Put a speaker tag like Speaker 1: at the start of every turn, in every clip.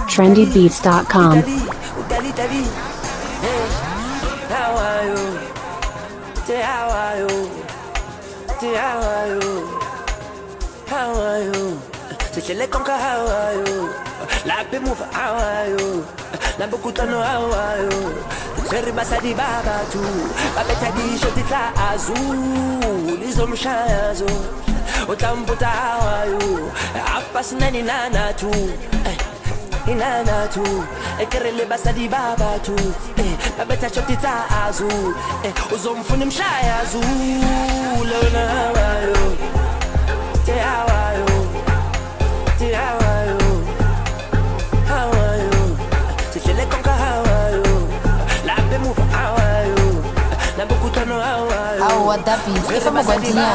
Speaker 1: trendybeats.com.
Speaker 2: Lape move awayo, lambo kutano awayo. Seri basadi baba tu, babeta di shotita azul, izomshazo. Otambuta awayo, apas nani nana tu, inana tu. Ekerele basadi baba tu, babeta shotita azul, uzomfuni mshaya azul. Lona awayo, te awayo, te awayo.
Speaker 3: Wadapi, essa é uma guardinha.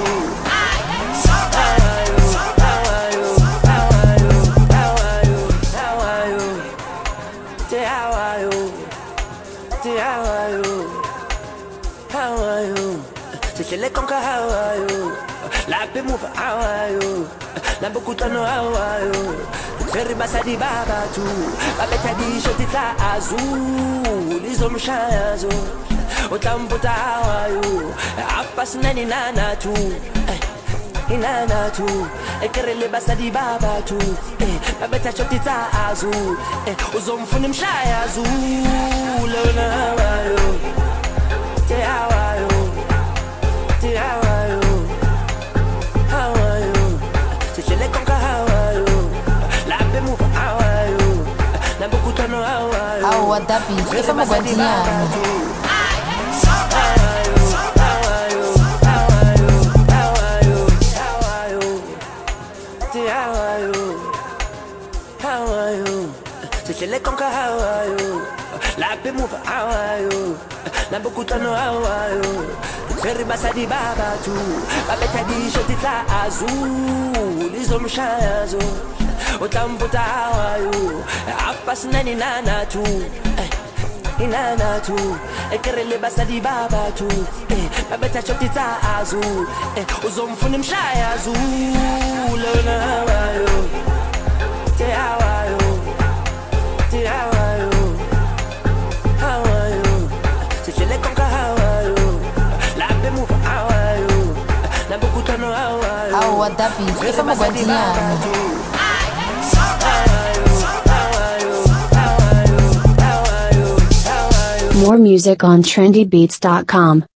Speaker 2: Seri basadi baba tu, babeta di shotita azul, izomshazo. Otambuta awayo, apas nani nana tu, inana tu. Ekerele basadi baba tu, babeta shotita azul, uzomfuni mshaya azul. Lona awayo, te awayo, te awayo, awayo. Sechele konka awayo, lape move awayo, lambo kutano awayo.
Speaker 3: Wadapi, essa é uma guardinha.
Speaker 2: Sechele konka awayo, lape move awayo, lambo kutano awayo. Seri basadi baba tu, babeta di shotita azul, izomshazo. Otambuta awayo, apas nani nana tu, inana tu. Ekerele basadi baba tu, babeta shotita azul, uzomfuni mshaya azul. Lona awayo, te awayo, te awayo, awayo. Sechele konka awayo, lape move awayo, lambo kutano awayo.
Speaker 3: Wadapi, essa é uma guardinha.
Speaker 1: More music on trendybeats.com.